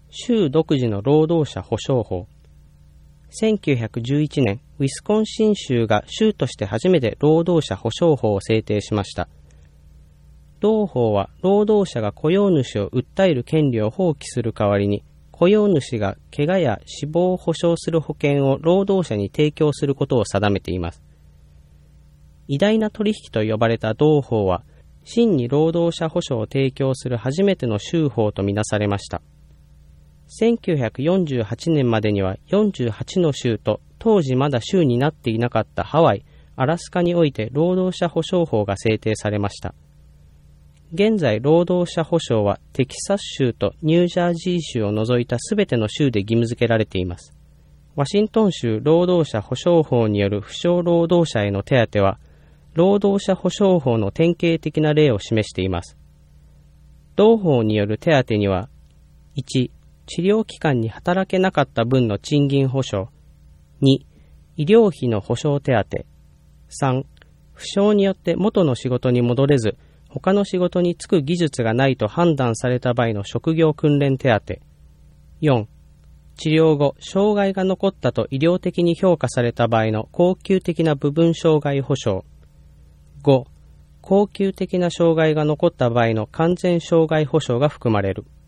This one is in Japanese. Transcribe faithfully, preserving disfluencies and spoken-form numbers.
州独自の労働者保障法。せんきゅうひゃくじゅういちねん、ウィスコンシン州が州として初めて労働者保障法を制定しました。同法は労働者が雇用主を訴える権利を放棄する代わりに、雇用主が怪我や死亡を保障する保険を労働者に提供することを定めています。偉大な取引と呼ばれた同法は、真に労働者保障を提供する初めての州法とみなされました。せんきゅうひゃくよんじゅうはちねんまでにはよんじゅうはちの州と、当時まだ州になっていなかったハワイ、アラスカにおいて労働者保障法が制定されました。現在、労働者保障はテキサス州とニュージャージー州を除いたすべての州で義務付けられています。ワシントン州労働者保障法による不詳労働者への手当は、労働者保障法の典型的な例を示しています。同法による手当には、いち、治療期間に働けなかった分の賃金保障。に、医療費の保障手当。さん、負傷によって元の仕事に戻れず、他の仕事に就く技術がないと判断された場合の職業訓練手当。よん、治療後、障害が残ったと医療的に評価された場合の恒久的な部分障害保障。ご、恒久的な障害が残った場合の完全障害保障が含まれる。